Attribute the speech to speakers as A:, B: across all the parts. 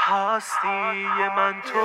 A: هستی من تو.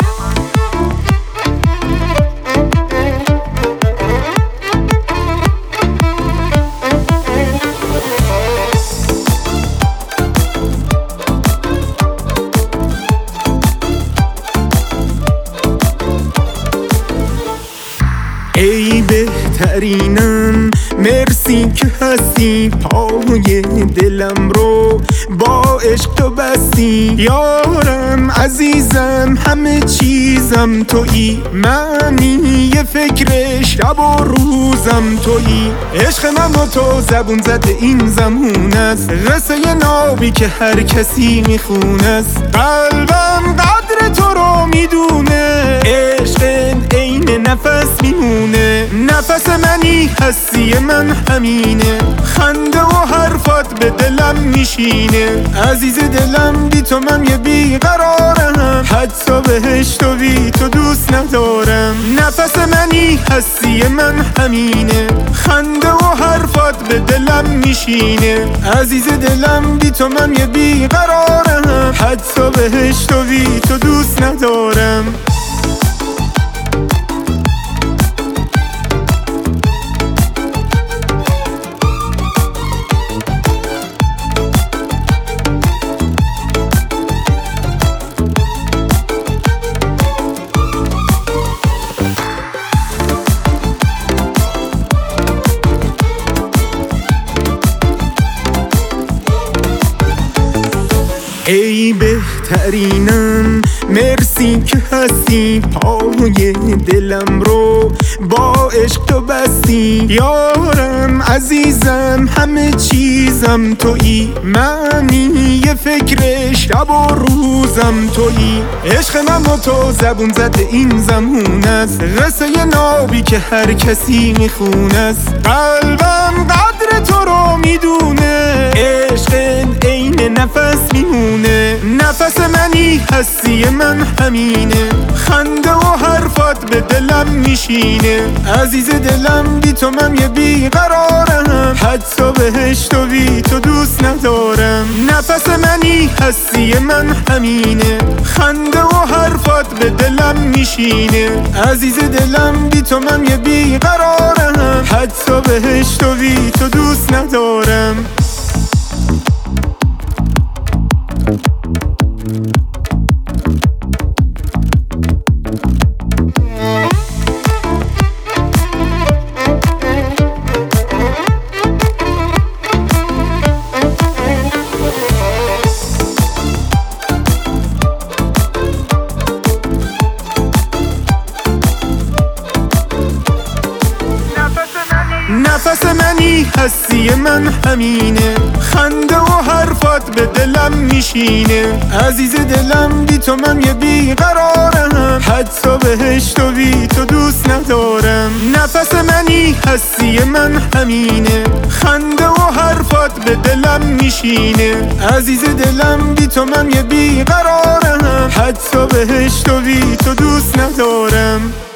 B: ای بهترینم مرسی که هستی، پای دلم رو با عشق تو بستی. یارم عزیزم همه چیزم تویی، معنی فکر شب و روزم تویی. عشق من با تو زبون زده این زمون است، رسه نابی که هر کسی میخونه است. قلبم قدر تو رو میدونه، عشق عین نفس میمونه. نفس منی هستی من همینه، خنده و حرفات به دلم میشینه. عزیز دلم بی تو من یه بیقرارم، حتی بهشت و بی تو دوست ندارم. نفس منی هستی من همینه، خنده و حرفات به دلم میشینه. عزیز دلم بی تو من یه بیقرارم، حتی بهشت و بی تو دوست ندارم. ای بهترینم مرسی که هستی، پای دلم رو با عشق تو بستی. یارم عزیزم همه چیزم تویی، معنی فکر شب و روزم تویی. عشق من با تو زبون زده این زمون است، رسه نابی که هر کسی میخونه است. قلبم قدر تو رو میدونه، عشق عین نفس میمونه. نفس منی هستی من همینه، خنده و حرفات به دلم میشینه. عزیز دلم بی تو من یه بیقرارم، حتی بهشت و بی تو دوست ندارم. نفس منی هستی من همینه، خنده و حرفات به دلم میشینه. عزیز دلم بی تو من یه بیقرارم، حتی بهشت و بی تو دوست ندارم. نفس منی هستی من همینه، خنده و حرفات به دلم میشینه. عزیز دلم بی تو من یه بیقرارم، حتی بهشت و بی تو دوست ندارم. نفس منی هستی من همینه، خنده و حرفات به دلم میشینه. عزیز دلم بی تو من یه بیقرارم، حتی بهشت و بی تو دوست ندارم.